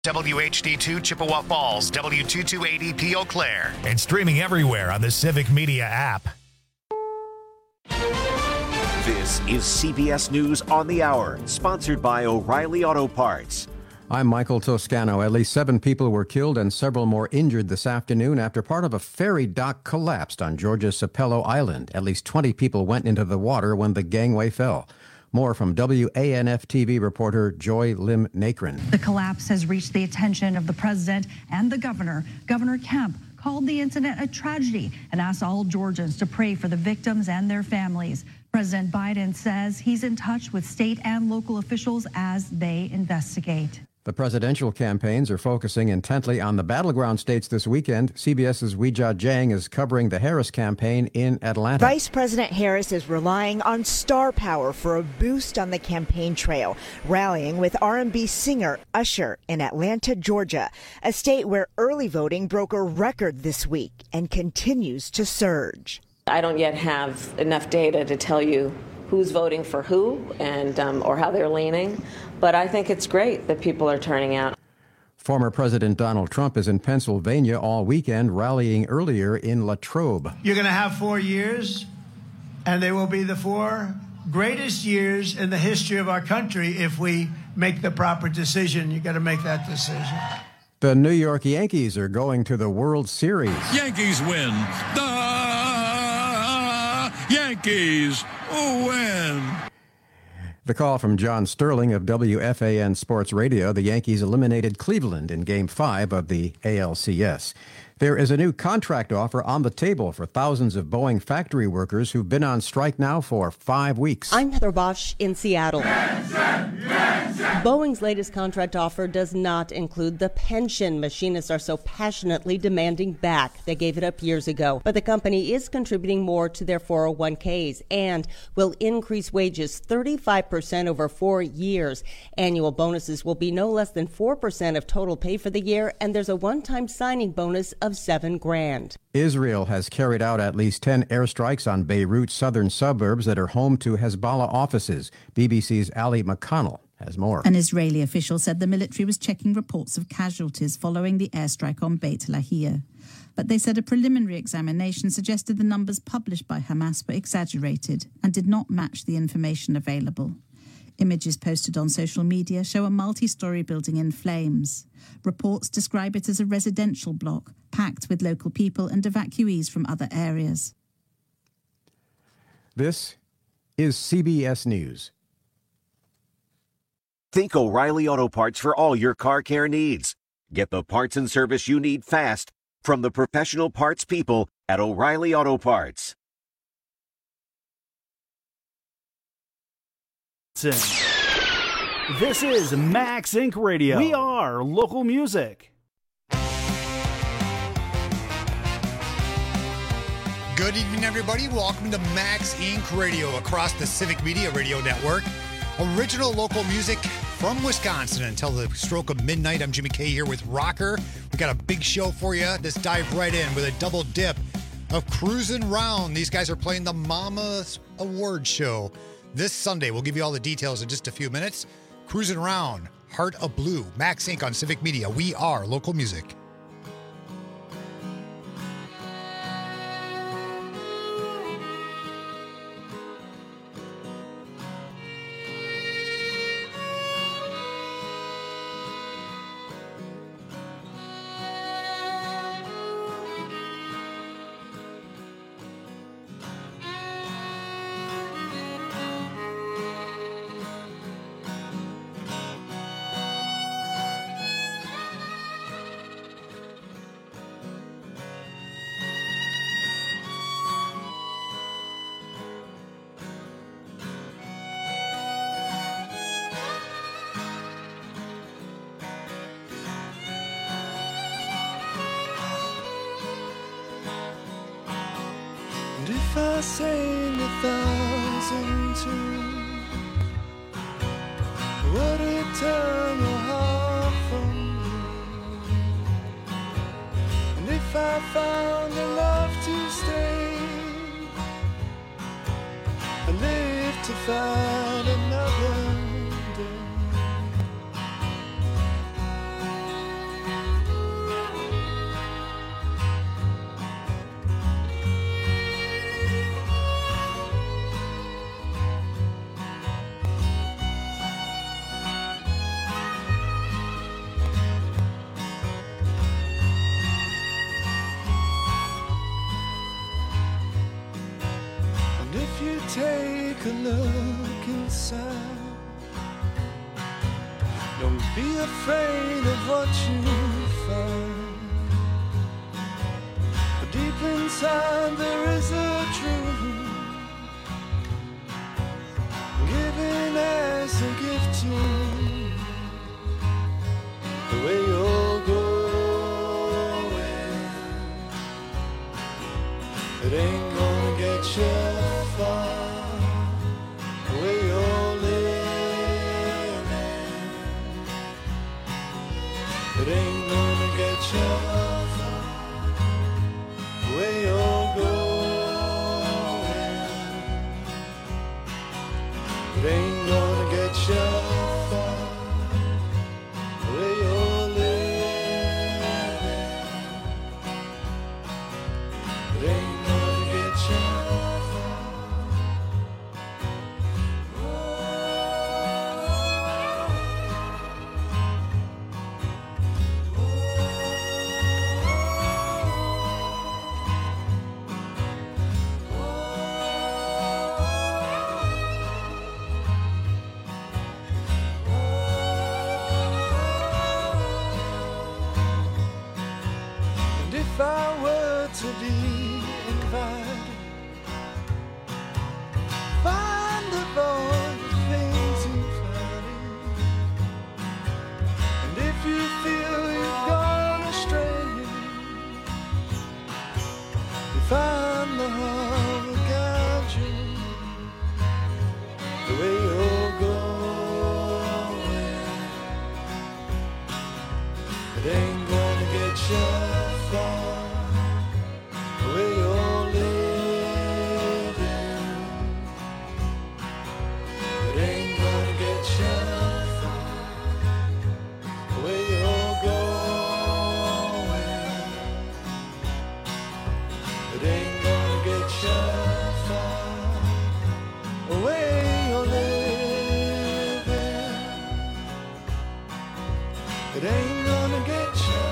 WHD2 Chippewa Falls, W2280P Eau Claire. And streaming everywhere on the Civic Media app. This is CBS News on the Hour, sponsored by O'Reilly Auto Parts. I'm Michael Toscano. At least 7 people were killed and several more injured this afternoon after part of a ferry dock collapsed on Georgia's Sapelo Island. At least 20 people went into the water when the gangway fell. More from WANF-TV reporter Joy Lim Nakrin. The collapse has reached the attention of the president and the governor. Governor Kemp called the incident a tragedy and asked all Georgians to pray for the victims and their families. President Biden says he's in touch with state and local officials as they investigate. The presidential campaigns are focusing intently on the battleground states this weekend. CBS's Weijia Jiang is covering the Harris campaign in Atlanta. Vice President Harris is relying on star power for a boost on the campaign trail, rallying with R&B singer Usher in Atlanta, Georgia, a state where early voting broke a record this week and continues to surge. I don't yet have enough data to tell you who's voting for who and or how they're leaning. But I think it's great that people are turning out. Former President Donald Trump is in Pennsylvania all weekend, rallying earlier in Latrobe. You're going to have 4 years, and they will be the 4 greatest years in the history of our country if we make the proper decision. You got to make that decision. The New York Yankees are going to the World Series. Yankees win. The Yankees win. The call from John Sterling of WFAN Sports Radio. The Yankees eliminated Cleveland in Game 5 of the ALCS. There is a new contract offer on the table for thousands of Boeing factory workers who've been on strike now for 5 weeks. I'm Heather Bosch in Seattle. Boeing's latest contract offer does not include the pension machinists are so passionately demanding back. They gave it up years ago. But the company is contributing more to their 401ks and will increase wages 35% over 4 years. Annual bonuses will be no less than 4% of total pay for the year, and there's a one-time signing bonus of $7,000. Israel has carried out at least 10 airstrikes on Beirut's southern suburbs that are home to Hezbollah offices. BBC's Ali McConnell has more. An Israeli official said the military was checking reports of casualties following the airstrike on Beit Lahia. But they said a preliminary examination suggested the numbers published by Hamas were exaggerated and did not match the information available. Images posted on social media show a multi-story building in flames. Reports describe it as a residential block, packed with local people and evacuees from other areas. This is CBS News. Think O'Reilly Auto Parts for all your car care needs. Get the parts and service you need fast from the professional parts people at O'Reilly Auto Parts. This is Max Inc. Radio. We are local music. Good evening, everybody. Welcome to Max Inc. Radio across the Civic Media Radio Network. Original local music from Wisconsin until the stroke of midnight. I'm Jimmy K here with Rocker. We got a big show for you. Let's dive right in with a double dip of Cruisin' Round. These guys are playing the Mama's Award Show this Sunday. We'll give you all the details in just a few minutes. Cruisin' Round, Heart of Blue, Max Inc. on Civic Media. We are local music. If I sang 1,000 tunes, would it turn your heart from me? And if I found a love to stay, I live to fight another day. take a look inside. Don't be afraid of what you find. But deep inside there is a truth, given as a gift to you. The way you're going, it ain't gonna get you far. The way you're living, it ain't gonna get you far. The way you're going, it ain't gonna get you far. The way you're living, it ain't gonna get you far. And if I were to be invited, find of all the things you've hiding. And if you feel you've gone astray, if I'm the heart will guide you. The way you're going, it ain't gonna get you far. The way you're living, it ain't gonna get you far. The way you're going, it ain't gonna get you far. The way you're living, it ain't gonna get you far.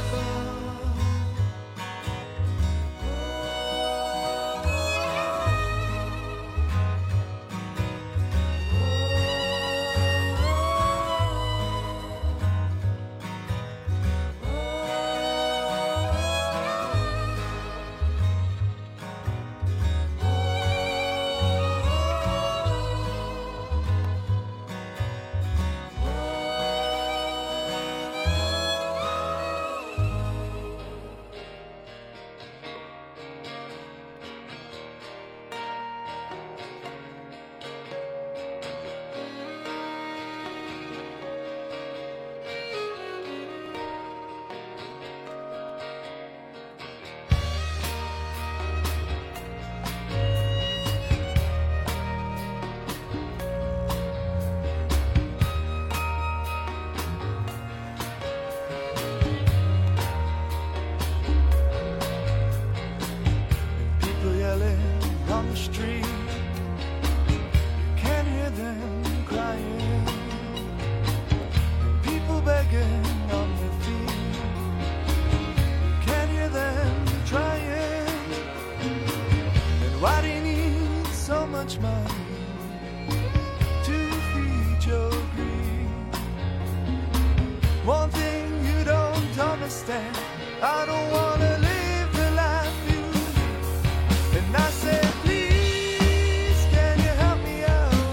People yelling on the street, you can't hear them crying. And people begging on their feet, you can't hear them trying. And why do you need so much money to feed your greed? One thing you don't understand, I don't wanna live the life you live. And I said, please, can you help me out?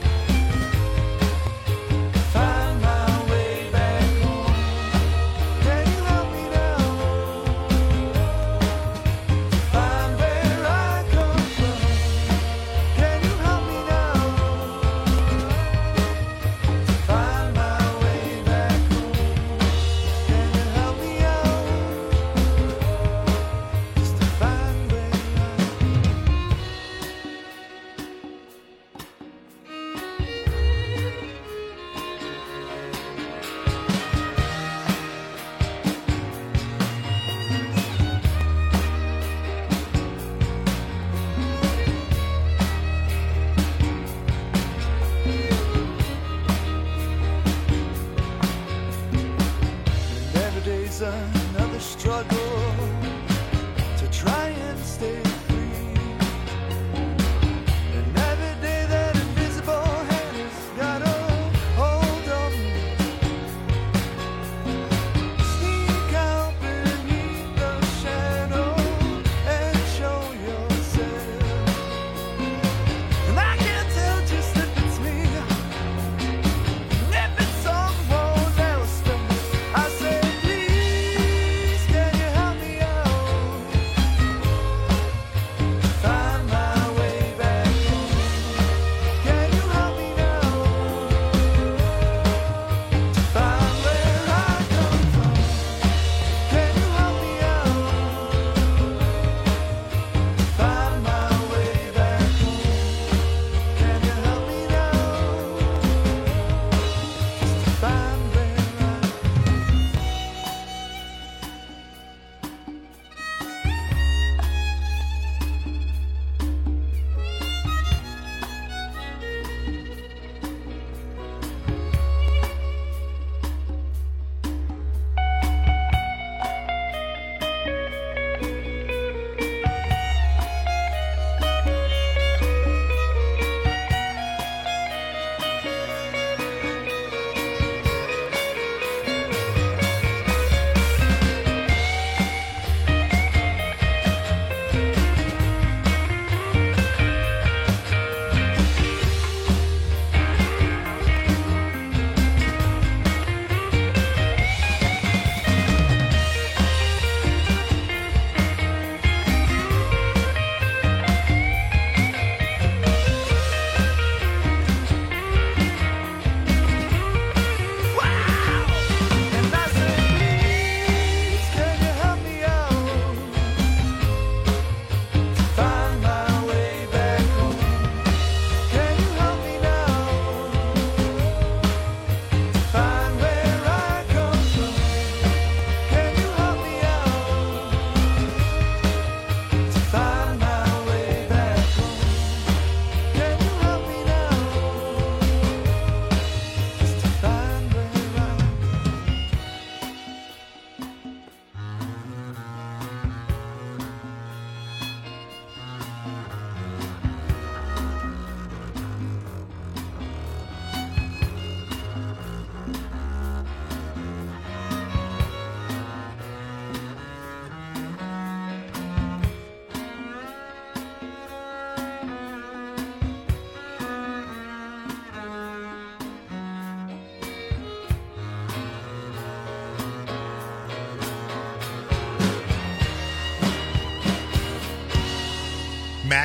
Find my way back home. Can you help me now? Find where I come from. Can you help me now? Find my way back home. Can you help me out? Just to find where I And every day's another struggle to try and stay free. And every day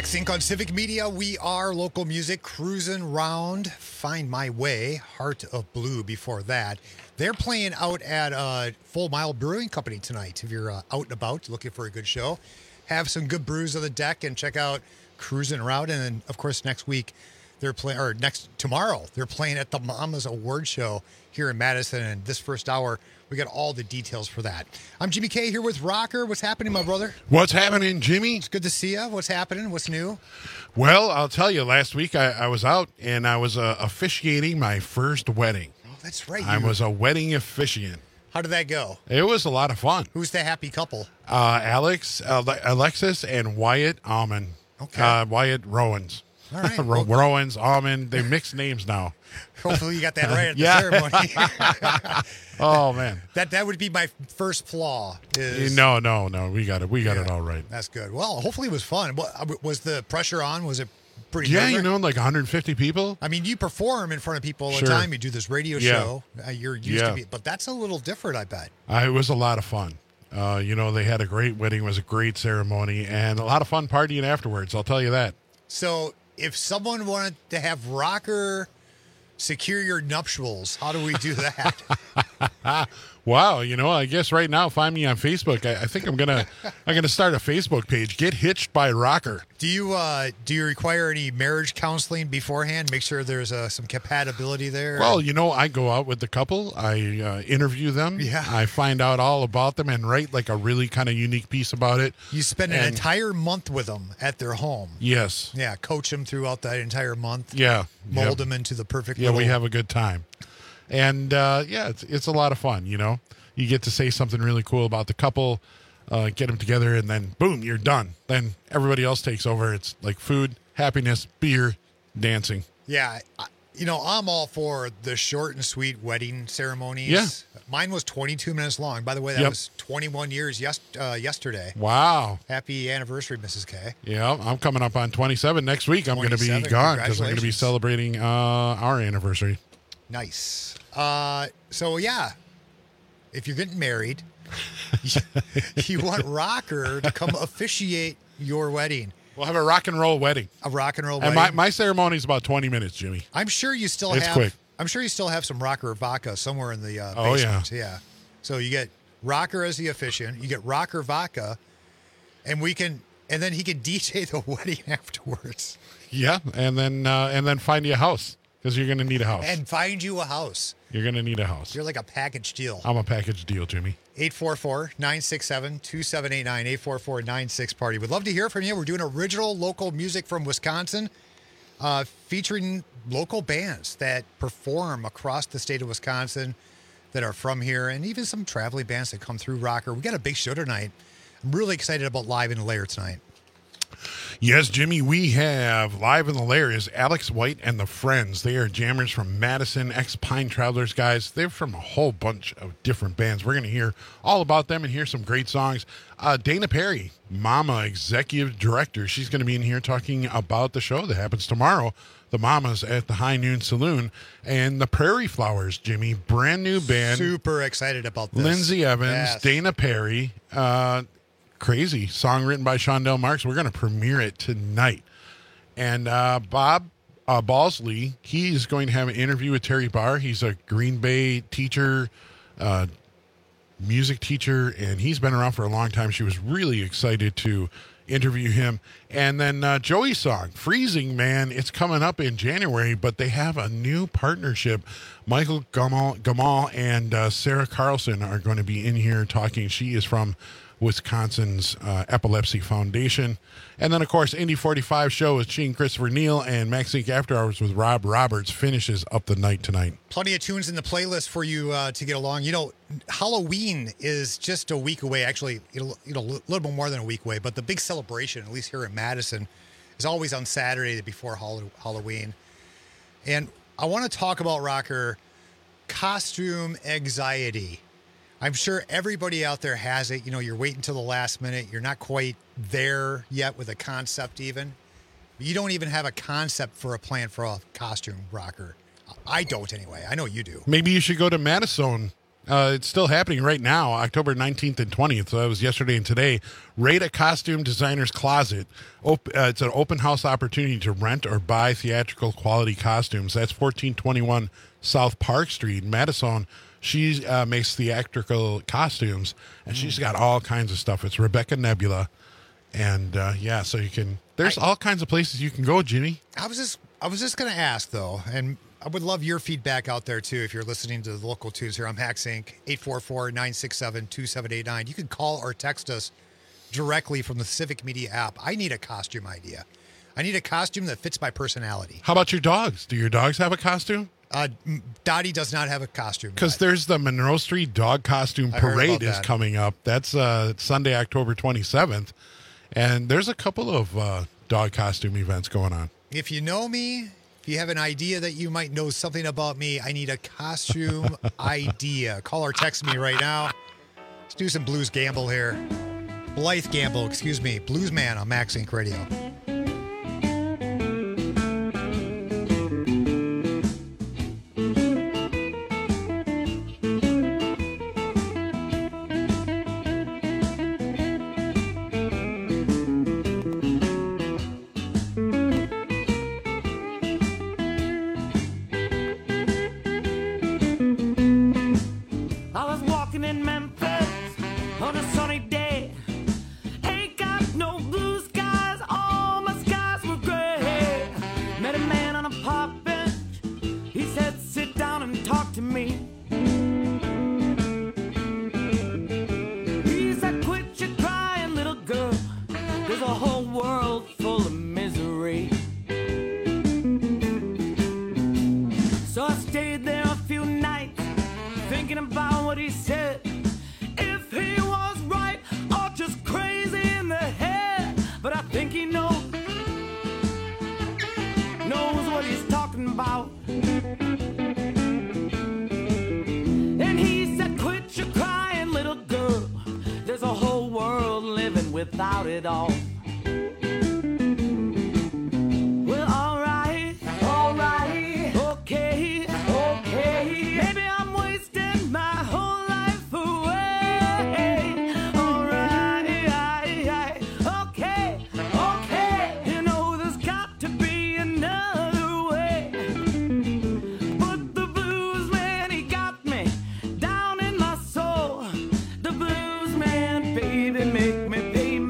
Max Inc. on Civic Media. We are local music, cruising round. Find My Way, Heart of Blue before that. They're playing out at Full Mile Brewing Company tonight. If you're out and about looking for a good show, have some good brews on the deck and check out Cruising Round. And then, of course, next week, tomorrow, they're playing at the Mamas Award Show here in Madison. And this first hour, we got all the details for that. I'm Jimmy K here with Rocker. What's happening, my brother? What's happening, Jimmy? It's good to see you. What's happening? What's new? Well, I'll tell you, last week I was out and I was officiating my first wedding. Oh, that's right. I was a wedding officiant. How did that go? It was a lot of fun. Who's the happy couple? Alexis and Wyatt Almond. Okay. Wyatt Rowans. All right. Rowans, Almond. They mix names now. Hopefully you got that right at the ceremony. Oh, man. That would be my first flaw. No. We got it all right. That's good. Well, hopefully it was fun. Was the pressure on? Was it pretty Yeah, different? like 150 people. I mean, you perform in front of people all Sure. the time. You do this radio show. You're used to it. But that's a little different, I bet. It was a lot of fun. They had a great wedding. It was a great ceremony and a lot of fun partying afterwards. I'll tell you that. So if someone wanted to have Rocker secure your nuptials, how do we do that? Wow, I guess right now find me on Facebook. I think I'm gonna start a Facebook page. Get Hitched by Rocker. Do you require any marriage counseling beforehand? Make sure there's some compatibility there. Well, I go out with the couple. I interview them. Yeah. I find out all about them and write like a really kind of unique piece about it. You spend an entire month with them at their home. Yes. Yeah, coach them throughout that entire month. Yeah. Mold them into the perfect. Yeah, we have a good time. And, it's a lot of fun, You get to say something really cool about the couple, get them together, and then, boom, you're done. Then everybody else takes over. It's like food, happiness, beer, dancing. Yeah. I'm all for the short and sweet wedding ceremonies. Yeah. Mine was 22 minutes long. By the way, that was 21 years yesterday. Wow. Happy anniversary, Mrs. K. Yeah, I'm coming up on 27 next week. I'm going to be gone because I'm going to be celebrating our anniversary. Nice. So, yeah, if you're getting married, you want Rocker to come officiate your wedding. We'll have a rock and roll wedding. A rock and roll and wedding. my ceremony is about 20 minutes, Jimmy. I'm sure you still It's quick. I'm sure you still have some Rocker vodka somewhere in the basement. Oh, yeah. So you get Rocker as the officiant, you get Rocker vodka, and then he can DJ the wedding afterwards. Yeah, and then find you a house because you're going to need a house. And find you a house. You're going to need a house. You're like a package deal. I'm a package deal, Jimmy. 844-967-2789, 844-96-PARTY. We'd love to hear from you. We're doing original local music from Wisconsin, featuring local bands that perform across the state of Wisconsin that are from here, and even some traveling bands that come through Rocker. We got a big show tonight. I'm really excited about Live in the Lair tonight. Yes, Jimmy, we have Live in the Lair is Alex White and the Friends. They are jammers from Madison, ex-Pine Travelers guys. They're from a whole bunch of different bands. We're going to hear all about them and hear some great songs. Dana Perry, Mama Executive Director, she's going to be in here talking about the show that happens tomorrow, the Mamas at the High Noon Saloon. And the Prairie Flowers, Jimmy, brand new band. Super excited about this. Lindsay Evans, yes. Dana Perry, crazy song written by Shondell Marks. We're going to premiere it tonight. And Bob Balsley, he's going to have an interview with Terry Barr. He's a Green Bay teacher, music teacher, and he's been around for a long time. She was really excited to interview him. And then Joey's song, Freezing Man, it's coming up in January, but they have a new partnership. Michael Gamal and Sarah Carlson are going to be in here talking. She is from Wisconsin's Epilepsy Foundation. And then, of course, Indy 45 show with Gene Christopher Neal and Max Inc. After Hours with Rob Roberts finishes up the night tonight. Plenty of tunes in the playlist for you to get along. Halloween is just a week away. Actually, a little bit more than a week away. But the big celebration, at least here in Madison, is always on Saturday before Halloween. And I want to talk about, Rocker, costume anxiety. I'm sure everybody out there has it. You're waiting till the last minute. You're not quite there yet with a concept even. You don't even have a concept for a plan for a costume, Rocker. I don't anyway. I know you do. Maybe you should go to Madison It's still happening right now, October 19th and 20th. So that was yesterday and today. Raid a Costume Designer's Closet. It's an open house opportunity to rent or buy theatrical quality costumes. That's 1421 South Park Street, Madison. She makes theatrical costumes, and she's got all kinds of stuff. It's Rebecca Nebula. And, so you can... There's all kinds of places you can go, Jimmy. I was just going to ask, though, and I would love your feedback out there, too, if you're listening to the local tunes here on Max Inc., 844-967-2789. You can call or text us directly from the Civic Media app. I need a costume idea. I need a costume that fits my personality. How about your dogs? Do your dogs have a costume? Dottie does not have a costume. Because there's the Monroe Street Dog Costume Parade is coming up. That's Sunday, October 27th. And there's a couple of dog costume events going on. If you know me, if you have an idea that you might know something about me, I need a costume idea. Call or text me right now. Let's do some Blues Gamble here. Blythe Gamble, excuse me. Blues Man on Max Inc. Radio. Without it all. Well, alright, okay, maybe I'm wasting my whole life away. Alright, okay, you know there's got to be another way. But the blues man, he got me down in my soul. The blues man, baby, make me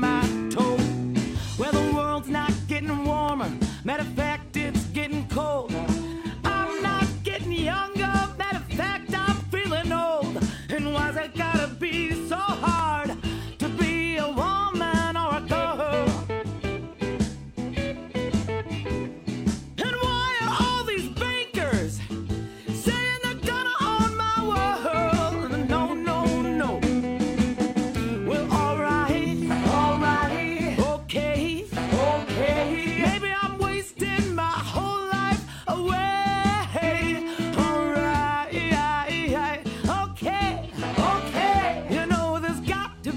matter of fact, it's getting cold. I'm not getting younger. Matter of fact, I'm feeling old. And why's it gotta be so hard to be a woman or a girl? And why are all these bankers saying they're gonna own my world? No. Well, alright, okay. Maybe I'm wasting my whole life away. Alright, okay. You know there's got to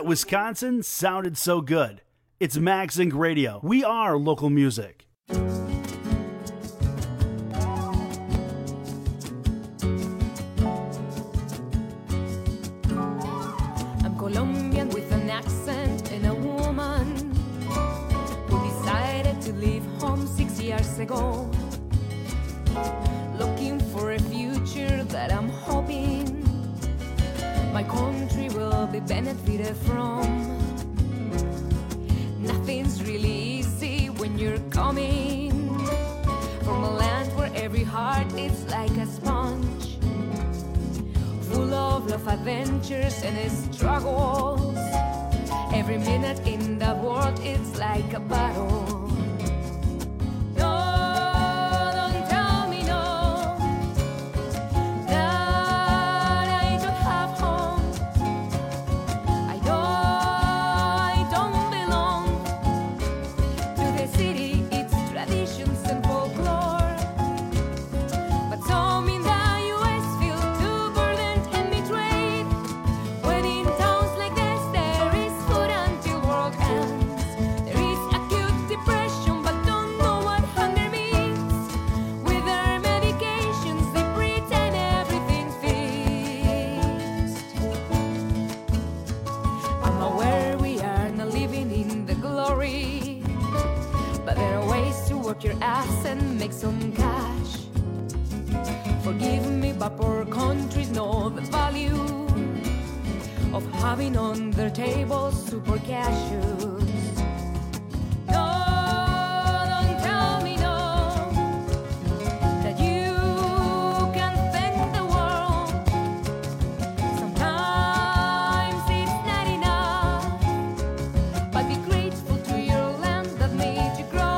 that Wisconsin sounded so good. It's Max Inc. Radio. We are local music. I'm Colombian with an accent and a woman who decided to leave home 6 years ago. Looking for a future that I'm hoping my country will be benefited from. Nothing's really easy when you're coming from a land where every heart is like a sponge, full of love, adventures, and struggles. Every minute in the world it's like a battle. Your ass and make some cash. Forgive me, but poor countries know the value of having on their table super cashews. No, don't tell me no, that you can thank the world. Sometimes it's not enough, but be grateful to your land that made you grow.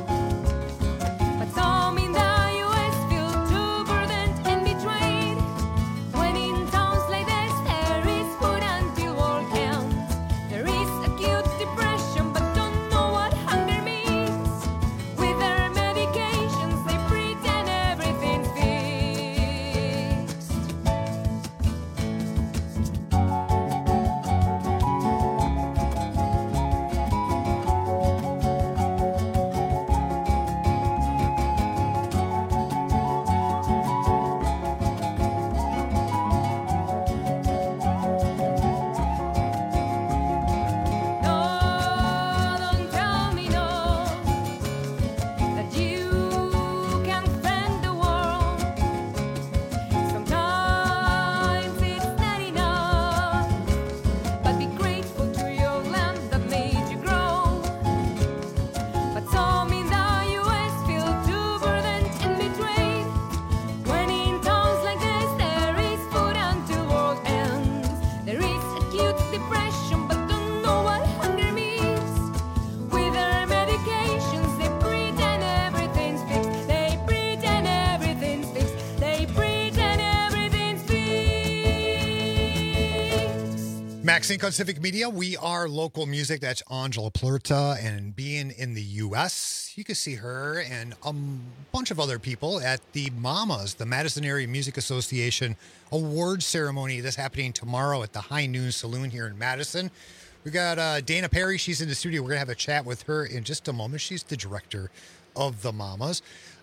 Max Inc. on Civic Media. We are local music. That's Angela Plurta. And being in the U.S., you can see her and a bunch of other people at the Mamas, the Madison Area Music Association Awards Ceremony. That's happening tomorrow at the High Noon Saloon here in Madison. We got Dana Perry. She's in the studio. We're going to have a chat with her in just a moment. She's the director of the Mamas.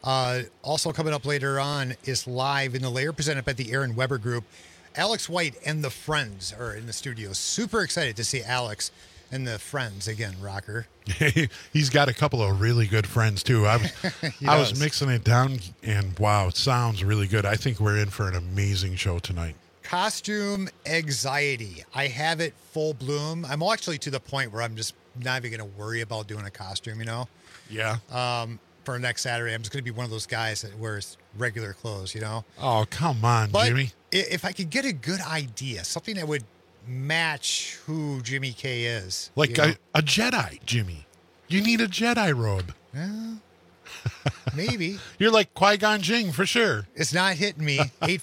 Also coming up later on is Live in the Lair, presented by the Aaron Weber Group. Alex White and the Friends are in the studio. Super excited to see Alex and the Friends again, Rocker. He's got a couple of really good friends, too. I was mixing it down, and wow, it sounds really good. I think we're in for an amazing show tonight. Costume anxiety. I have it full bloom. I'm actually to the point where I'm just not even going to worry about doing a costume, you know? Yeah. For next Saturday, I'm just going to be one of those guys that wears regular clothes, you know? Oh, come on, but Jimmy. If I could get a good idea, something that would match who Jimmy K is. Like a Jedi, Jimmy. You need a Jedi robe. Yeah, maybe. You're like Qui-Gon Jinn for sure. It's not hitting me.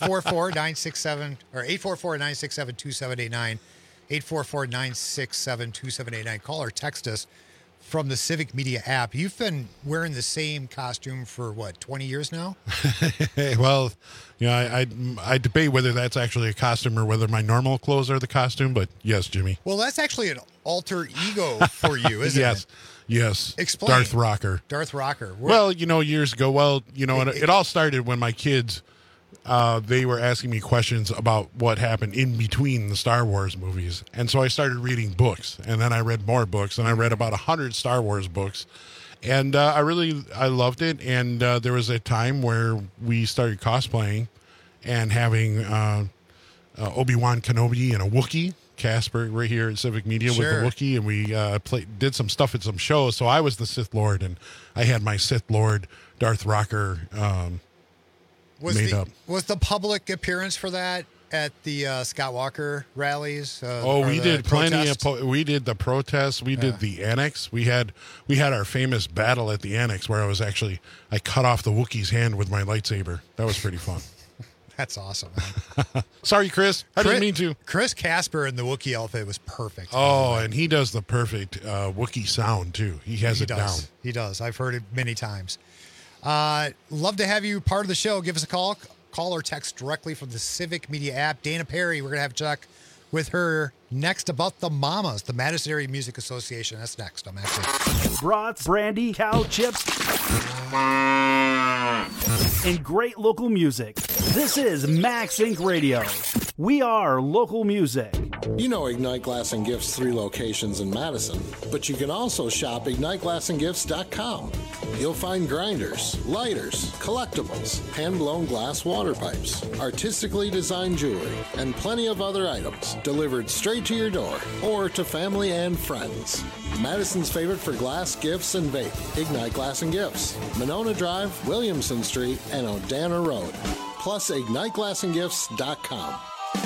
844-967 or 844-967-2789. 844-967-2789. Call or text us from the Civic Media app. You've been wearing the same costume for, what, 20 years now? Well, I debate whether that's actually a costume or whether my normal clothes are the costume, but yes, Jimmy. Well, that's actually an alter ego for you, isn't it? Yes. Explain. Darth Rocker. Darth Rocker. Well, years ago, it all started when my kids, they were asking me questions about what happened in between the Star Wars movies. And so I started reading books, and then I read more books, and I read about 100 Star Wars books. And I loved it. And there was a time where we started cosplaying and having Obi-Wan Kenobi and a Wookiee. Casper right here at Civic Media with the Wookiee, and we did some stuff at some shows. So I was the Sith Lord, and I had my Sith Lord Darth Rocker made up. Was the public appearance for that at the Scott Walker rallies? We did plenty of. We did the protests. We did the annex. We had our famous battle at the annex where I cut off the Wookiee's hand with my lightsaber. That was pretty fun. That's awesome. Sorry, Chris. I didn't mean to. Chris Casper in the Wookiee outfit was perfect. Oh, and he does the perfect Wookiee sound, too. He has it down. He does. I've heard it many times. Love to have you part of the show. Give us a call. Call or text directly from the Civic Media app. Dana Perry, we're going to have Chuck with her next about the Mamas, the Madison Area Music Association. That's next. I'm actually... Brats, brandy, cow chips, and great local music. This is Max Inc. Radio. We are local music. You know Ignite Glass and Gifts 3 locations in Madison, but you can also shop IgniteGlassandGifts.com. You'll find grinders, lighters, collectibles, hand-blown glass water pipes, artistically designed jewelry, and plenty of other items delivered straight to your door or to family and friends. Madison's favorite for glass, gifts, and vape, Ignite Glass and Gifts, Monona Drive, Williamson Street, and Odana Road. Plus, IgniteGlassandGifts.com.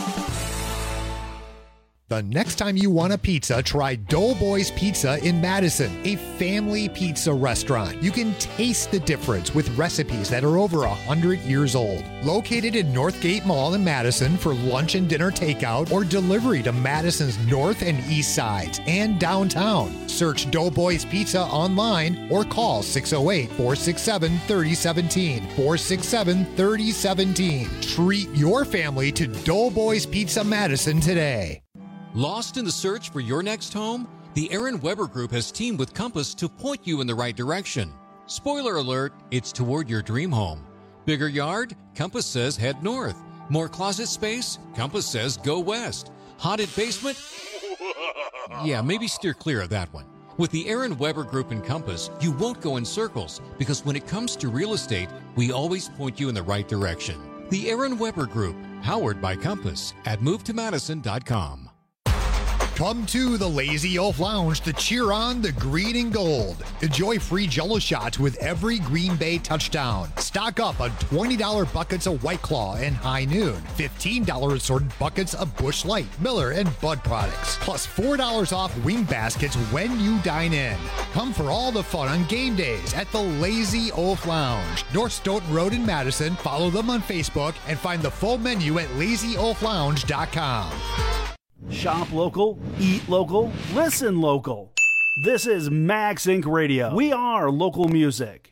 The next time you want a pizza, try Doughboys Pizza in Madison, a family pizza restaurant. You can taste the difference with recipes that are over 100 years old. Located in Northgate Mall in Madison for lunch and dinner takeout or delivery to Madison's north and east sides and downtown. Search Doughboys Pizza online or call 608-467-3017. 467-3017. Treat your family to Doughboys Pizza Madison today. Lost in the search for your next home? The Aaron Weber Group has teamed with Compass to point you in the right direction. Spoiler alert, it's toward your dream home. Bigger yard? Compass says head north. More closet space? Compass says go west. Haunted basement? Yeah, maybe steer clear of that one. With the Aaron Weber Group and Compass, you won't go in circles because when it comes to real estate, we always point you in the right direction. The Aaron Weber Group, powered by Compass at MoveToMadison.com. Come to the Lazy Oaf Lounge to cheer on the green and gold. Enjoy free Jell-O shots with every Green Bay touchdown. Stock up on $20 buckets of White Claw and High Noon. $15 assorted buckets of Busch Light, Miller, and Bud products. Plus $4 off wing baskets when you dine in. Come for all the fun on game days at the Lazy Oaf Lounge. North Stoughton Road in Madison. Follow them on Facebook and find the full menu at LazyOafLounge.com. Shop local, eat local, listen local. This is Max Inc. Radio. We are local music.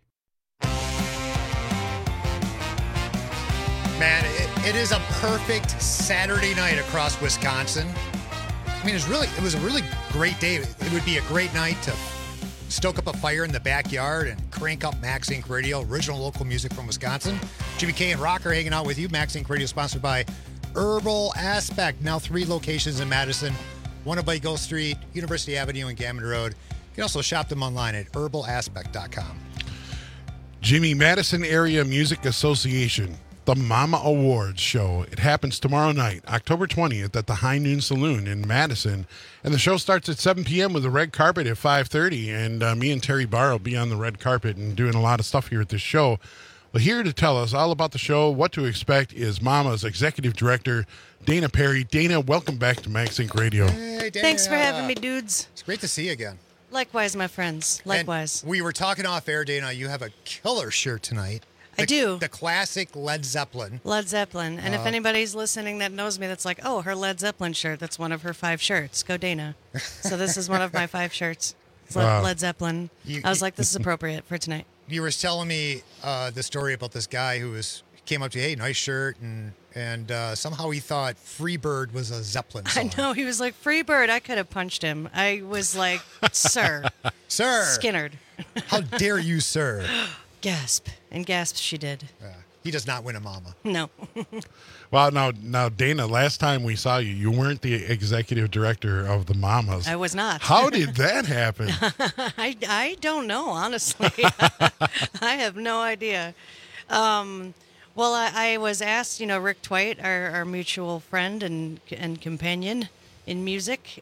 Man, it is a perfect Saturday night across Wisconsin. I mean, it was a really great day. It would be a great night to stoke up a fire in the backyard and crank up Max Inc. Radio, original local music from Wisconsin. Jimmy K and Rocker hanging out with you. Max Inc. Radio sponsored by Herbal Aspect. Now 3 locations in Madison, one at Gulf Street, University Avenue, and Gammon Road. You can also shop them online at herbalaspect.com. Jimmy, Madison Area Music Association, the Mama Awards show. It happens tomorrow night, October 20th at the High Noon Saloon in Madison. And the show starts at 7 p.m. with a red carpet at 5:30. And me and Terry Barr will be on the red carpet and doing a lot of stuff here at this show. Well, here to tell us all about the show, what to expect, is Mama's Executive Director, Dana Perry. Dana, welcome back to Max Inc. Radio. Hey, Dana. Thanks for having me, dudes. It's great to see you again. Likewise, my friends. Likewise. And we were talking off air, Dana. You have a killer shirt tonight. I do. The classic Led Zeppelin. Led Zeppelin. And if anybody's listening that knows me, that's like, oh, her Led Zeppelin shirt. That's one of her 5 shirts. Go, Dana. So this is one of my 5 shirts. Led Zeppelin. I was like, this is appropriate for tonight. You were telling me the story about this guy who came up to you, hey, nice shirt, and somehow he thought Freebird was a Zeppelin song. I know, he was like, Freebird. I could have punched him. I was like, sir. Skinnerd. How dare you, sir? Gasp. And gasp she did. He does not win a mama. No. Well, now, Dana, last time we saw you, you weren't the executive director of the Mamas. I was not. How did that happen? I don't know, honestly. I have no idea. Well, I was asked, Rick Twite, our mutual friend and companion in music,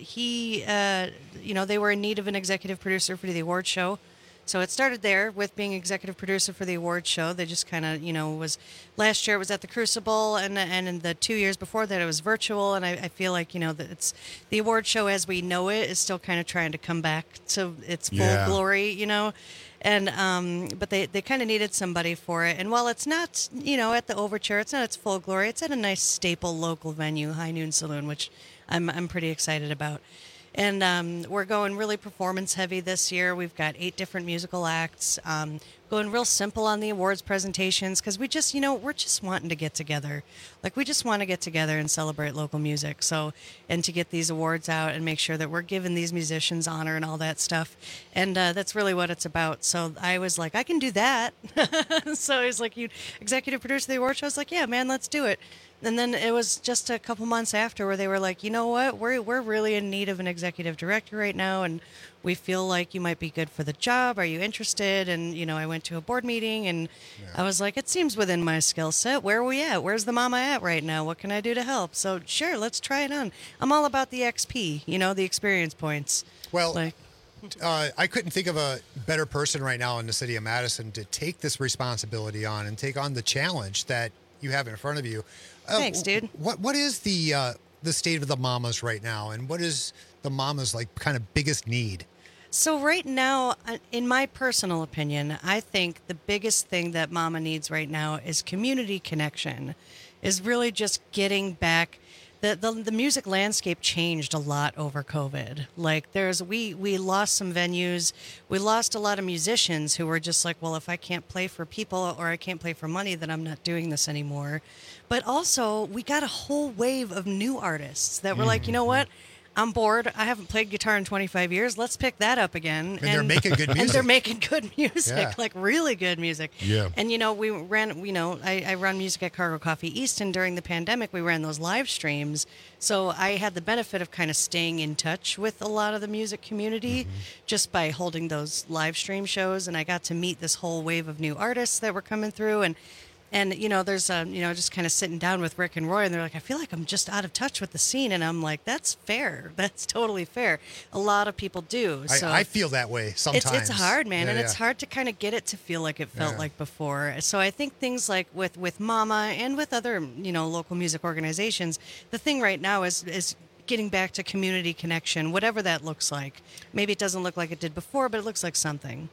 they were in need of an executive producer for the award show. So it started there with being executive producer for the award show. They just kind of, last year it was at the Crucible, and in the 2 years before that it was virtual. And I feel like, that it's the award show as we know it is still kind of trying to come back to its full glory, And but they kind of needed somebody for it. And while it's not, at the Overture, it's not its full glory. It's at a nice staple local venue, High Noon Saloon, which I'm pretty excited about. And we're going really performance heavy this year. We've got 8 different musical acts. Going real simple on the awards presentations because we just, we're just wanting to get together. Like, we just want to get together and celebrate local music. So, and to get these awards out and make sure that we're giving these musicians honor and all that stuff. And that's really what it's about. So I was like, I can do that. So I was like, you executive producer of the award show? I was like, yeah, man, let's do it. And then it was just a couple months after where they were like, you know what, we're really in need of an executive director right now, and we feel like you might be good for the job. Are you interested? And, I went to a board meeting, and I was like, it seems within my skill set. Where are we at? Where's the mama at right now? What can I do to help? So, sure, let's try it on. I'm all about the XP, the experience points. Well, I couldn't think of a better person right now in the city of Madison to take this responsibility on and take on the challenge that you have in front of you. Thanks, dude. What is the state of the mamas right now, and what is the mamas kind of biggest need? So right now, in my personal opinion, I think the biggest thing that mama needs right now is community connection. Is really just getting back. The music landscape changed a lot over COVID. Like we lost some venues. We lost a lot of musicians who were just like, well, if I can't play for people or I can't play for money, then I'm not doing this anymore. But also we got a whole wave of new artists that were like, you know what? I'm bored. I haven't played guitar in 25 years. Let's pick that up again. And they're making good music. And they're making good music, Yeah. like really good music. Yeah. And, we ran, I run music at Cargo Coffee East, and during the pandemic, we ran those live streams. So I had the benefit of kind of staying in touch with a lot of the music community just by holding those live stream shows. And I got to meet this whole wave of new artists that were coming through. And there's, just kind of sitting down with Rick and Roy, and they're like, I feel like I'm just out of touch with the scene. And I'm like, that's fair. That's totally fair. A lot of people do. So I feel that way sometimes. It's hard, man. Yeah, and yeah. it's hard to kind of get it to feel like it felt like before. So I think things like with Mama and with other, local music organizations, the thing right now is getting back to community connection, whatever that looks like. Maybe it doesn't look like it did before, but it looks like something.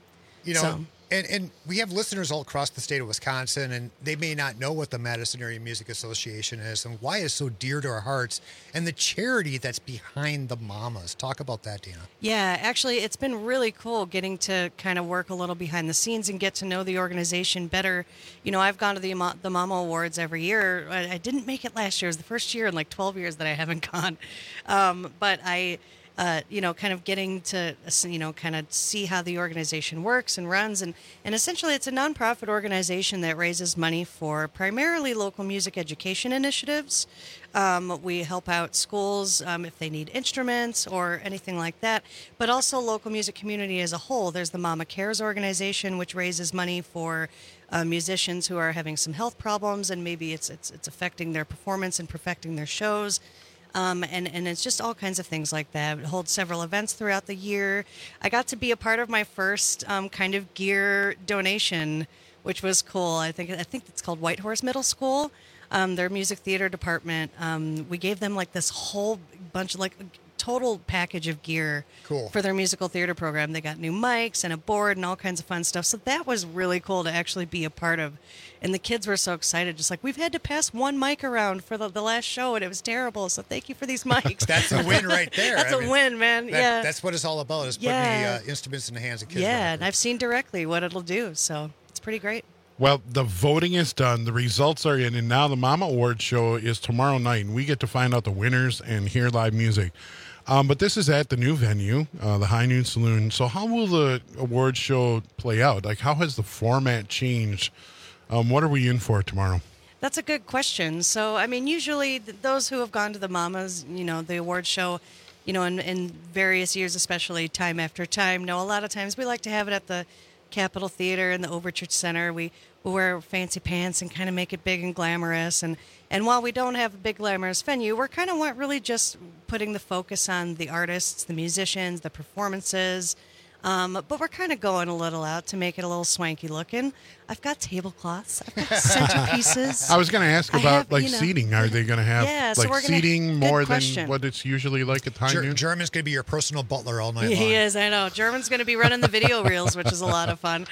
And we have listeners all across the state of Wisconsin, and they may not know what the Madison Area Music Association is and why it's so dear to our hearts, and the charity that's behind the mamas. Talk about that, Dina. Yeah, actually, it's been really cool getting to kind of work a little behind the scenes and get to know the organization better. I've gone to the Mama Awards every year. I didn't make it last year. It was the first year in like 12 years that I haven't gone. But I... kind of getting to, kind of see how the organization works and runs. And essentially, it's a nonprofit organization that raises money for primarily local music education initiatives. We help out schools if they need instruments or anything like that, but also local music community as a whole. There's the Mama Cares organization, which raises money for musicians who are having some health problems, and maybe it's affecting their performance and perfecting their shows. And it's just all kinds of things like that. It holds several events throughout the year. I got to be a part of my first kind of gear donation, which was cool. I think it's called White Horse Middle School. Their music theater department. We gave them like this whole bunch of like total package of gear for their musical theater program. They got new mics and a board and all kinds of fun stuff. So that was really cool to actually be a part of. And the kids were so excited, just like, we've had to pass one mic around for the last show, and it was terrible. So thank you for these mics. That's a win right there. That's a win, man. Yeah. That's what it's all about, is putting the instruments in the hands of kids. Yeah, and I've seen directly what it'll do. So it's pretty great. Well, the voting is done. The results are in, and now the Mama Awards show is tomorrow night, and we get to find out the winners and hear live music. But this is at the new venue, the High Noon Saloon. So how will the awards show play out? Like, how has the format changed? What are we in for tomorrow? That's a good question. So, I mean, usually those who have gone to the Mamas, the award show, in various years, especially time after time, a lot of times we like to have it at the Capitol Theater and the Overture Center. We wear fancy pants and kind of make it big and glamorous. And while we don't have a big glamorous venue, we're kind of really just putting the focus on the artists, the musicians, the performances. But we're kind of going a little out to make it a little swanky looking. I've got tablecloths. I've got centerpieces. I was going to ask about seating. Are they going to have seating more than what it's usually like at High Noon? German's going to be your personal butler all night long. He is, I know. German's going to be running the video reels, which is a lot of fun.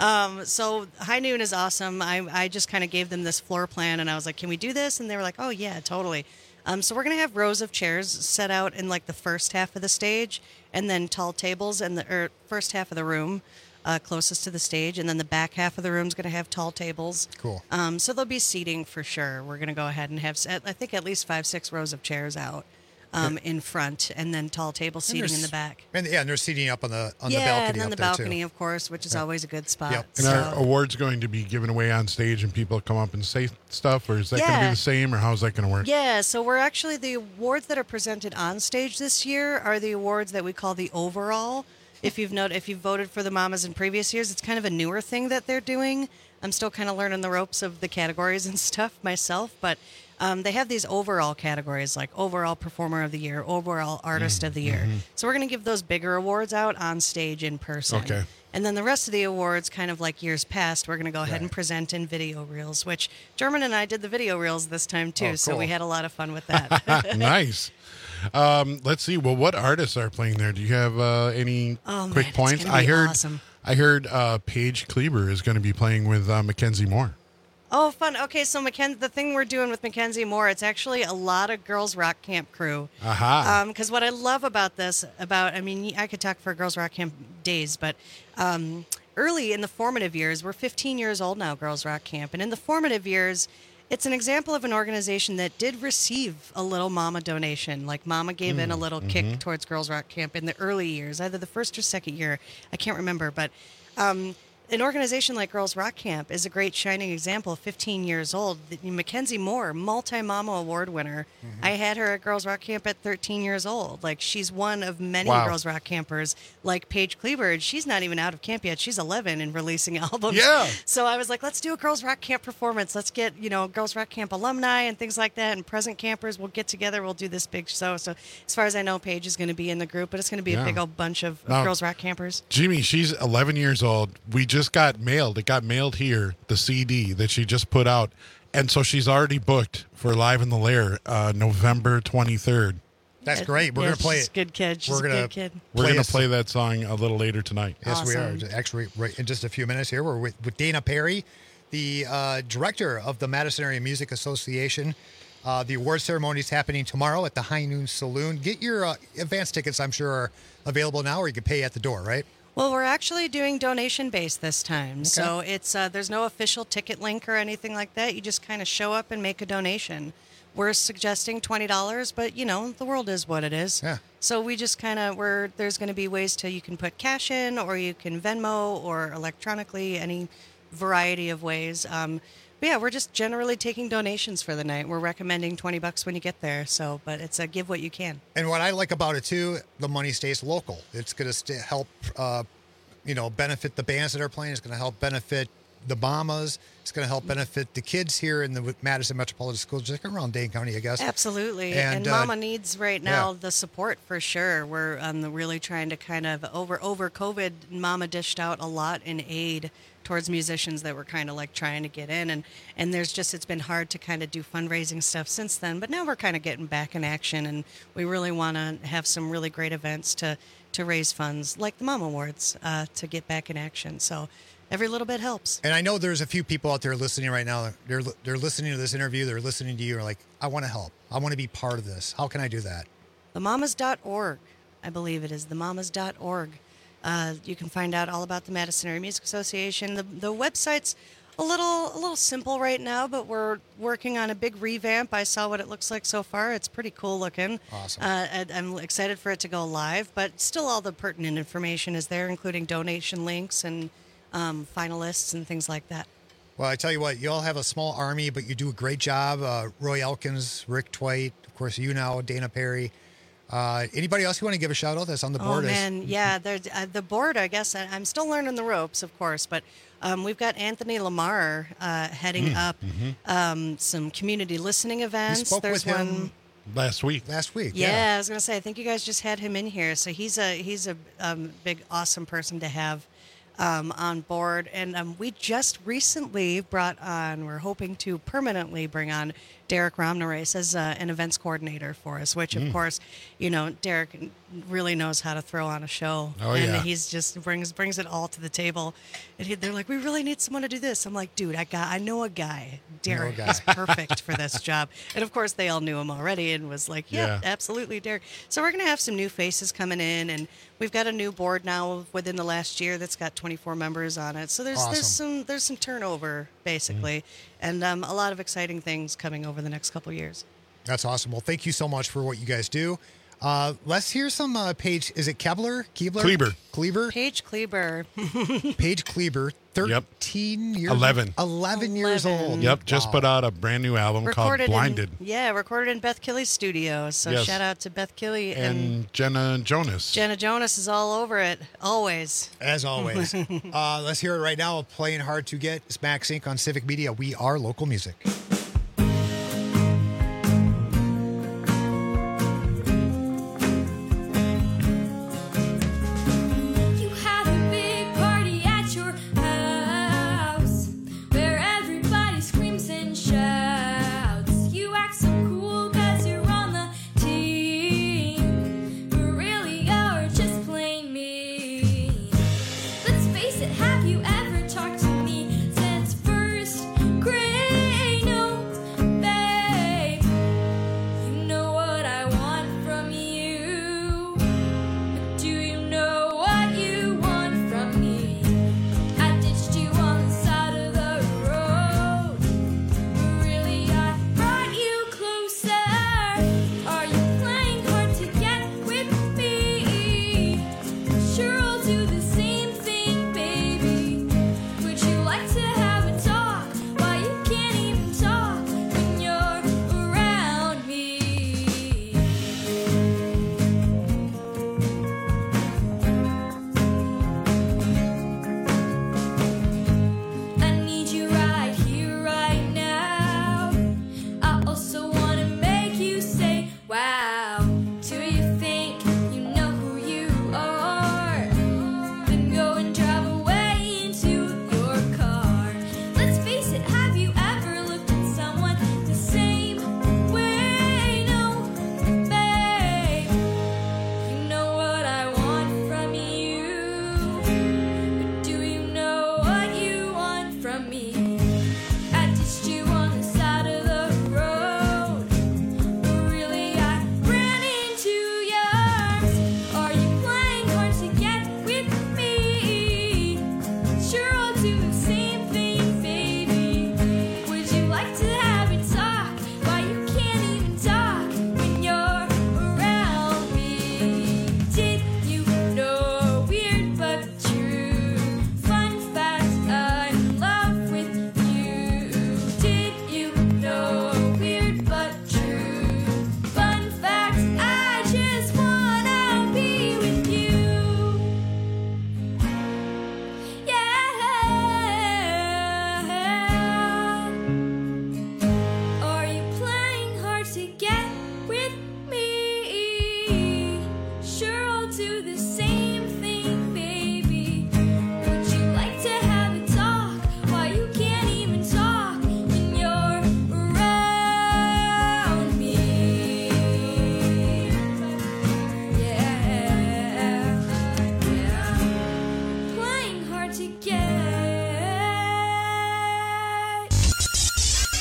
So High Noon is awesome. I just kind of gave them this floor plan, and I was like, can we do this? And they were like, oh, yeah, totally. So we're going to have rows of chairs set out in like the first half of the stage, and then tall tables in the first half of the room closest to the stage, and then the back half of the room is going to have tall tables. Cool. So there'll be seating for sure. We're going to go ahead and have, I think, at least 5-6 rows of chairs out in front, and then tall table seating in the back. And there's seating up on the balcony. And then the there balcony, too. of course, which is always a good spot. Yep. And are awards going to be given away on stage and people come up and say stuff, or is that going to be the same, or how's that going to work? Yeah, so we're actually, the awards that are presented on stage this year are the awards that we call the overall. If you've voted for the Mamas in previous years, it's kind of a newer thing that they're doing. I'm still kind of learning the ropes of the categories and stuff myself, but they have these overall categories like overall performer of the year, overall artist of the year. So we're going to give those bigger awards out on stage in person. Okay. And then the rest of the awards, kind of like years past, we're going to go ahead and present in video reels, which German and I did the video reels this time too. Cool. So we had a lot of fun with that. Nice. Let's see. Well, what artists are playing there? Do you have any quick points? I heard awesome. I heard Paige Kleber is going to be playing with Mackenzie Moore. Oh, fun. Okay, so the thing we're doing with Mackenzie Moore, it's actually a lot of Girls Rock Camp crew. Aha. Because what I love about this, I could talk for Girls Rock Camp days, but early in the formative years, we're 15 years old now, Girls Rock Camp, and in the formative years, it's an example of an organization that did receive a little Mama donation. Like Mama gave in a little kick towards Girls Rock Camp in the early years, either the first or second year. I can't remember, but an organization like Girls Rock Camp is a great shining example. 15 years old. Mackenzie Moore, multi-Mama award winner. I had her at Girls Rock Camp at 13 years old. Like, she's one of many Girls Rock Campers like Paige Kleber. She's not even out of camp yet. She's 11 and releasing albums. Yeah. So I was like, let's do a Girls Rock Camp performance. Let's get, Girls Rock Camp alumni and things like that, and present campers. We'll get together. We'll do this big show. So as far as I know, Paige is going to be in the group, but it's going to be a big old bunch of Girls Rock Campers. Jimmy, she's 11 years old. We just got mailed. It got mailed here, the CD that she just put out. And so she's already booked for Live in the Lair, November 23rd. That's great. We're going to play it. Good kid. She's a good kid. We're going to play that song a little later tonight. Yes, we are. Actually, right in just a few minutes here, we're with Dana Perry, the director of the Madison Area Music Association. The award ceremony is happening tomorrow at the High Noon Saloon. Get your advance tickets, I'm sure, are available now, or you can pay at the door, right? Well, we're actually doing donation-based this time. Okay. So it's there's no official ticket link or anything like that. You just kind of show up and make a donation. We're suggesting $20, but, the world is what it is. Yeah. So we just there's going to be ways you can put cash in, or you can Venmo, or electronically, any variety of ways. But yeah, we're just generally taking donations for the night. We're recommending $20 when you get there. So, but it's a give what you can. And what I like about it too, the money stays local. It's going to help, benefit the bands that are playing. It's going to help benefit the mamas. It's going to help benefit the kids here in the Madison Metropolitan School District, around Dane County, I guess. Absolutely. And Mama needs right now the support for sure. We're really trying to kind of, over COVID, Mama dished out a lot in aid towards musicians that were kind of like trying to get in. And there's just, it's been hard to kind of do fundraising stuff since then. But now we're kind of getting back in action, and we really want to have some really great events to raise funds, like the Mom Awards, to get back in action. So every little bit helps. And I know there's a few people out there listening right now. They're listening to this interview. They're listening to you. Are like, I want to help. I want to be part of this. How can I do that? Themamas.org. I believe it is themamas.org. You can find out all about the Madison Area Music Association. The website's a little simple right now, but we're working on a big revamp. I saw what it looks like so far. It's pretty cool looking. Awesome. I'm excited for it to go live, but still all the pertinent information is there, including donation links and finalists and things like that. Well, I tell you what, you all have a small army, but you do a great job. Roy Elkins, Rick Twite, of course, you now, Dana Perry. Anybody else you want to give a shout out that's on the board? Oh, man, yeah. The board, I guess, I'm still learning the ropes, of course, but we've got Anthony Lamar heading up some community listening events. We spoke with him last week. Yeah, I was going to say, I think you guys just had him in here. So he's a big, awesome person to have on board. And we just recently brought on, we're hoping to permanently bring on Derek Romnerace as an events coordinator for us, which, of course, Derek really knows how to throw on a show. Oh, and yeah. he's just brings it all to the table. And they're like, we really need someone to do this. I'm like, dude, I know a guy. Derek is perfect for this job. And, of course, they all knew him already and was like, yeah, absolutely, Derek. So we're going to have some new faces coming in, and we've got a new board now within the last year that's got 24 members on it. So there's some turnover, basically, and a lot of exciting things coming over the next couple of years. That's awesome. Well, thank you so much for what you guys do. Let's hear some Paige. Is it Kleber? Paige Kleber. Paige Kleber. 13 years. 11 years old. Yep. Just put out a brand new album called Blinded. Recorded in Beth Killey's studio. So shout out to Beth Killey and Jenna Jonas. Jenna Jonas is all over it, always. As always. Let's hear it right now. Playing Hard to Get. It's Max Inc. on Civic Media. We are local music. Have you ever talked to me since first grade? No.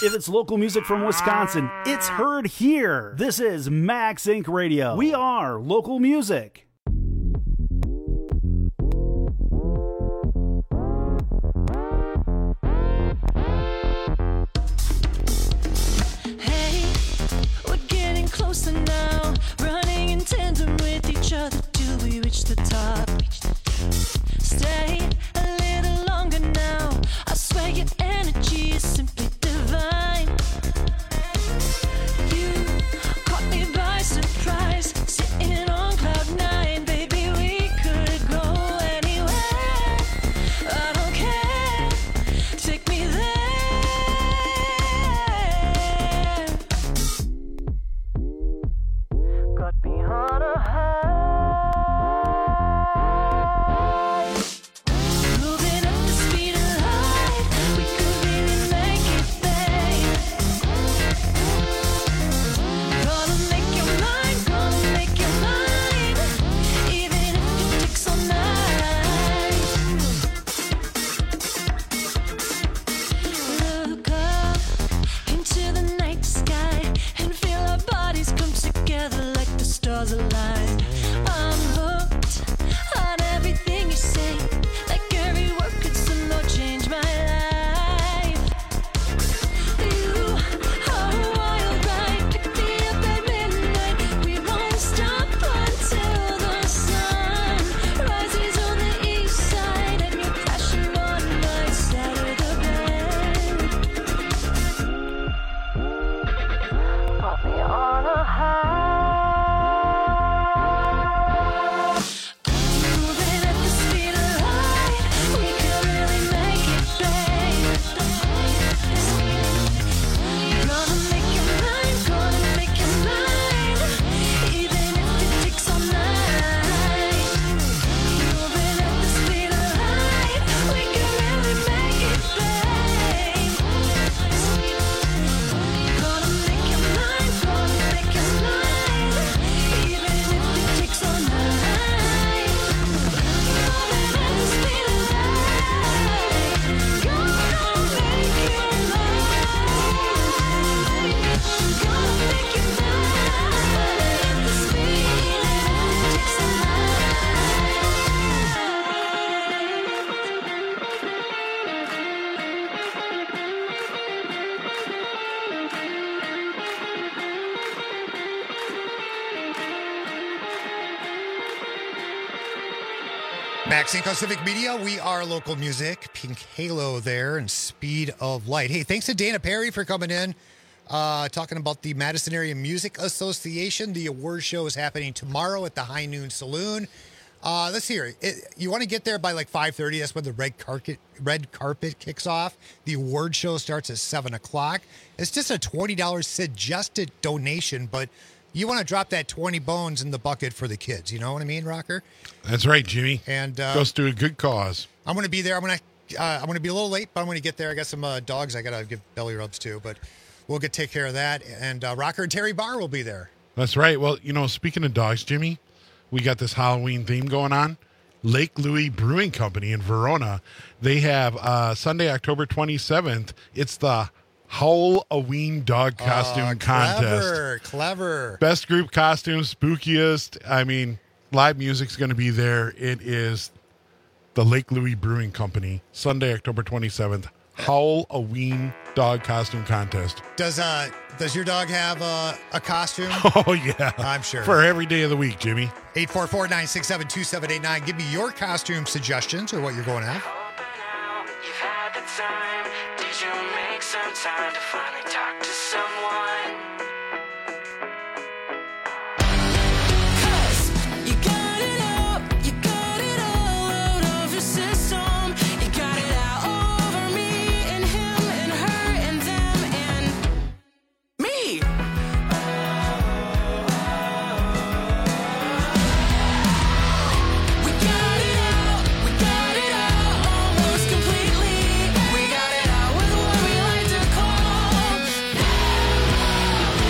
If it's local music from Wisconsin, it's heard here. This is Max Inc. Radio. We are local music. Hey, we're getting closer now, running in tandem with each other till we reach the top. Stay a little longer now, I swear your energy is simply divine. You caught me by surprise, sitting on cloud nine, baby, we could go anywhere. I don't care, take me there. Got me on a high. Moving at the speed of light, we could really make it, babe. Gonna make your mind, even if it takes all night. Look up into the night sky and feel our bodies come together like the stars align. I'm hooked on everything you say, like every word could somehow change my life. You are a wild ride, pick me up at midnight. We won't stop until the sun rises on the east side and you're crashing on my side of the bed. Put me on a high. Moving at the speed of light, we could really make it, babe. Gonna make your mind, even if it takes all night. Moving at the speed of light, we could really make it, babe. Gonna make your mind, even if it takes all night. Max Inc. on Civic Media. We are local music. Pink Halo there and Speed of Light. Hey, thanks to Dana Perry for coming in, talking about the Madison Area Music Association. The award show is happening tomorrow at the High Noon Saloon. Let's hear it. You want to get there by like 5:30. That's when the red carpet kicks off. The award show starts at 7 o'clock. It's just a $20 suggested donation, but you want to drop that 20 bones in the bucket for the kids. You know what I mean, Rocker? That's right, Jimmy. And goes to a good cause. I'm going to be there. I'm going to be a little late, but I'm going to get there. I got some dogs I got to give belly rubs to, but we'll take care of that. And Rocker and Terry Barr will be there. That's right. Well, speaking of dogs, Jimmy, we got this Halloween theme going on. Lake Louis Brewing Company in Verona. They have Sunday, October 27th. It's the Halloween dog costume contest. Clever. Best group costume, spookiest. I mean, live music's going to be there. It is the Lake Louis Brewing Company, Sunday, October 27th. Halloween dog costume contest. Does your dog have a costume? Oh, yeah. I'm sure. For every day of the week, Jimmy. 844-967-2789. Give me your costume suggestions or what you're going to have. You've had the time. Did you make some time to finally talk to someone? 'Cause you got it all out of your system. You got it out over me and him and her and them and me. We got it out almost completely. We got it out with what we like to call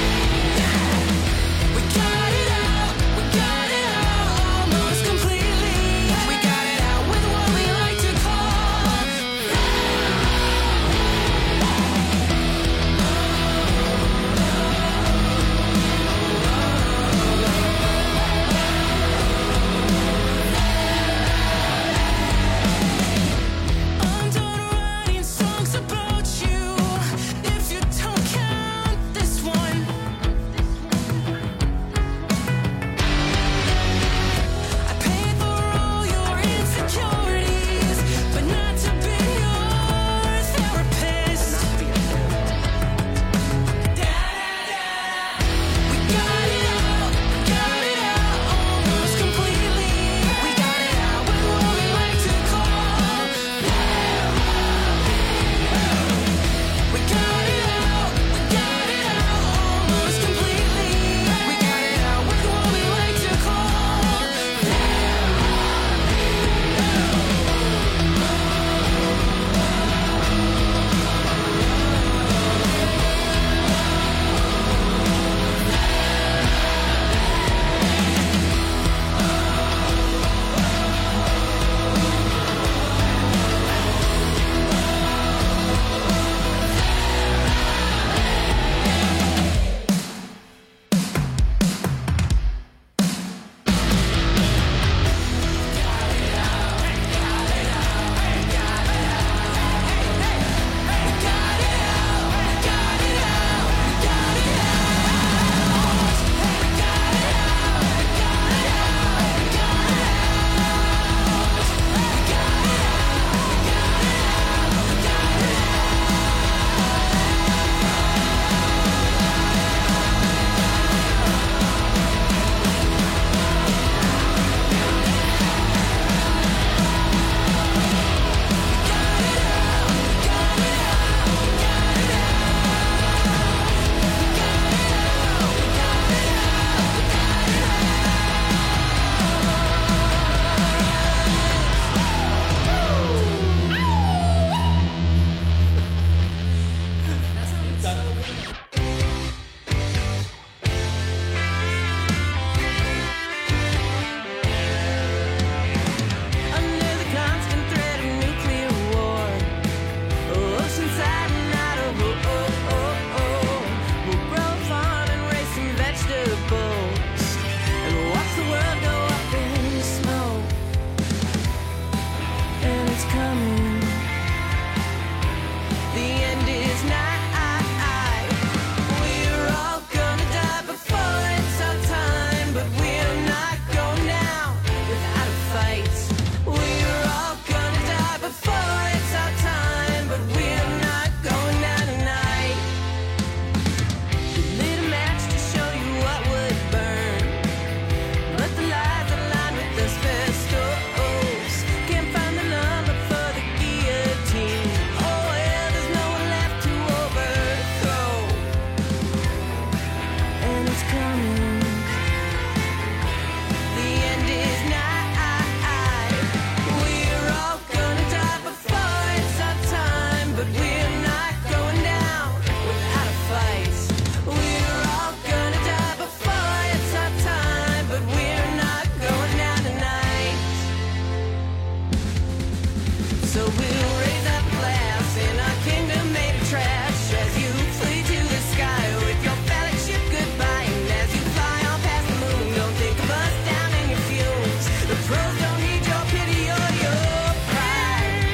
So we'll raise up a glass in our kingdom made of trash as you flee to the sky with your phallic ship goodbye. And as you fly on past the moon, don't think of us down in your fumes. The pros don't need your pity or your pride.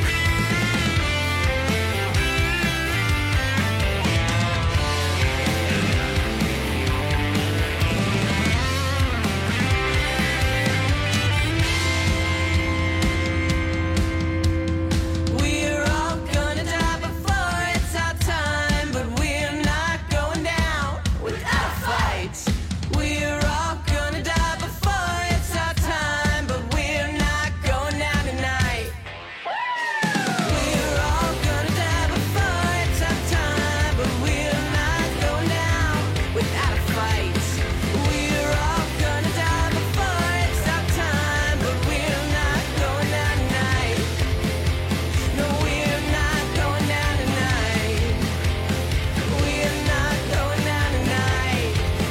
We're all gonna die before it's our time, but we're not going down without a fight. We're all gonna die before it's our time, but we're not going down tonight. We're all gonna die before it's our time, but we're not going down without a fight. We're all gonna die before it's our time, but we're not going down tonight. No, we're not going down tonight. We're not going down tonight.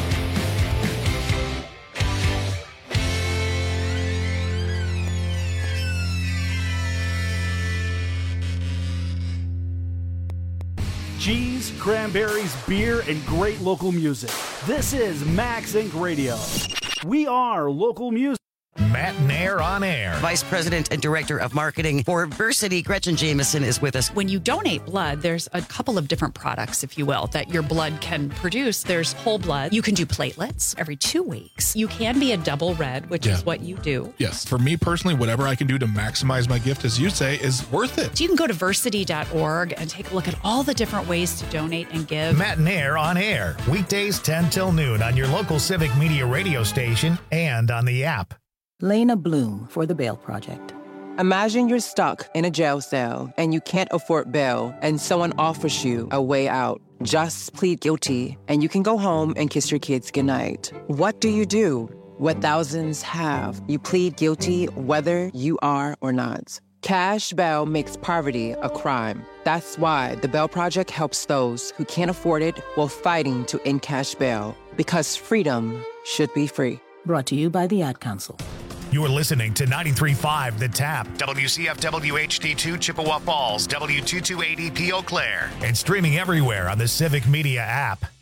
Cheese, cranberries, beer, and great local music. This is Max Inc. Radio. We are local music. Matt Nair on air. Vice President and Director of Marketing for Versity, Gretchen Jameson, is with us. When you donate blood, there's a couple of different products, if you will, that your blood can produce. There's whole blood. You can do platelets every 2 weeks. You can be a double red, which is what you do. Yes. For me personally, whatever I can do to maximize my gift, as you say, is worth it. So you can go to versity.org and take a look at all the different ways to donate and give. Matt Nair on air. Weekdays 10 till noon on your local Civic Media radio station and on the app. Lena Bloom for the Bail Project. Imagine you're stuck in a jail cell and you can't afford bail and someone offers you a way out. Just plead guilty and you can go home and kiss your kids goodnight. What do you do? What thousands have. You plead guilty whether you are or not. Cash bail makes poverty a crime. That's why the Bail Project helps those who can't afford it while fighting to end cash bail. Because freedom should be free. Brought to you by the Ad Council. You're listening to 93.5 The Tap, WCFW HD2 Chippewa Falls, W228EP Eau Claire. and streaming everywhere on the Civic Media app.